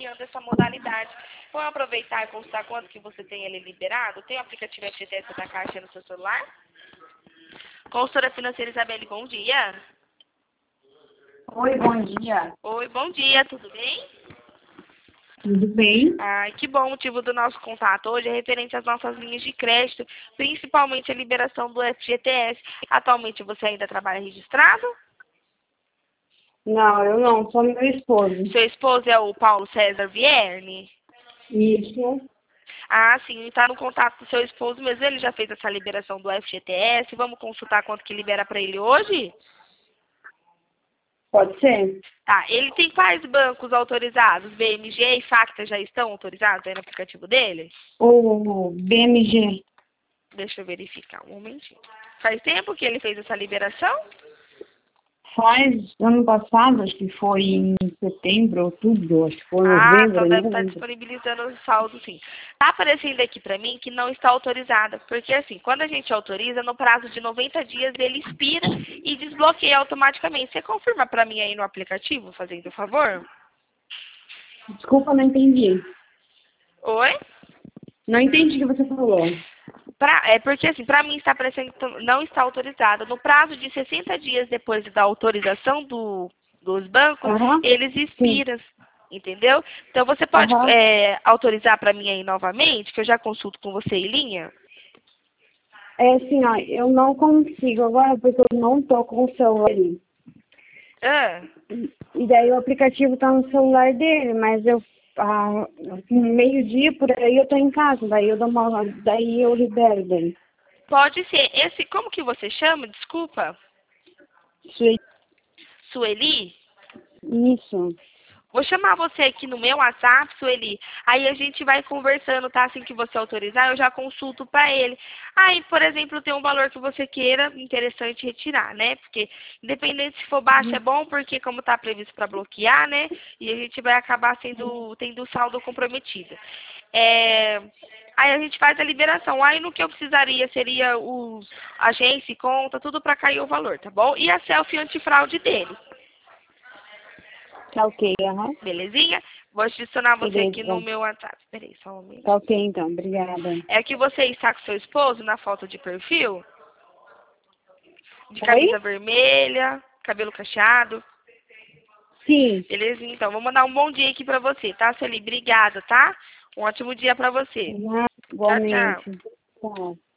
criando essa modalidade. Vamos aproveitar e consultar quanto que você tem ele liberado? Tem o aplicativo FGTS da Caixa no seu celular? Consultora financeira Isabelle, bom dia. Oi, bom dia. Oi, bom dia, tudo bem? Tudo bem? Ai, que bom, o motivo do nosso contato hoje é referente às nossas linhas de crédito, principalmente a liberação do FGTS. Atualmente você ainda trabalha registrado? Não, eu não, sou meu esposo. Seu esposo é o Paulo César Vierni? Isso, Ah, sim, está no contato com seu esposo, mas ele já fez essa liberação do FGTS. Vamos consultar quanto que libera para ele hoje? pode ser? Tá, ele tem quais bancos autorizados? BMG e Facta já estão autorizados aí no aplicativo dele? O BMG Deixa eu verificar um momentinho. Faz tempo que ele fez essa liberação? faz ano passado, acho que foi em setembro, outubro, acho que foi Ah, novembro, então eu deve não estar lembro. disponibilizando o saldo, sim. Tá aparecendo aqui para mim que não está autorizada, porque assim, quando a gente autoriza, no prazo de 90 dias ele expira e desbloqueia automaticamente. Você confirma para mim aí no aplicativo, fazendo o favor? Desculpa, não entendi. Oi? Não entendi o que você falou. É porque assim, para mim está aparecendo que não está autorizada. No prazo de 60 dias depois da autorização dos bancos, Aham, eles sim. expiram, entendeu? Então você pode Aham. autorizar para mim aí novamente, que eu já consulto com você em linha? É assim, ó, eu não consigo agora porque eu não tô com o celular ali. Ah, E daí o aplicativo tá no celular dele, mas meio-dia por aí eu tô em casa, daí eu libero daí. pode ser. Como que você chama? Desculpa. Isso. Sueli? Isso. Vou chamar você aqui no meu WhatsApp, Sueli. Aí a gente vai conversando, tá? Assim que você autorizar, eu já consulto para ele. Aí, por exemplo, tem um valor que você queira, interessante retirar, né? Porque, independente se for baixo, é bom, porque como está previsto para bloquear, né? E a gente vai acabar tendo o saldo comprometido. É, aí a gente faz a liberação. Aí no que eu precisaria seria os agência e conta, tudo para cair o valor, tá bom? E a selfie antifraude dele. Tá ok, aham. Belezinha? Vou adicionar você aqui no Beleza. meu WhatsApp. Peraí, só um momento. Tá ok então, obrigada. É que você está com seu esposo na foto de perfil? De Oi? camisa vermelha, cabelo cacheado. Sim. Belezinha? Então, vou mandar um bom dia aqui pra você, tá, Sueli? Obrigada, tá? Um ótimo dia pra você. Aham, Tchau, tchau. igualmente. Tá.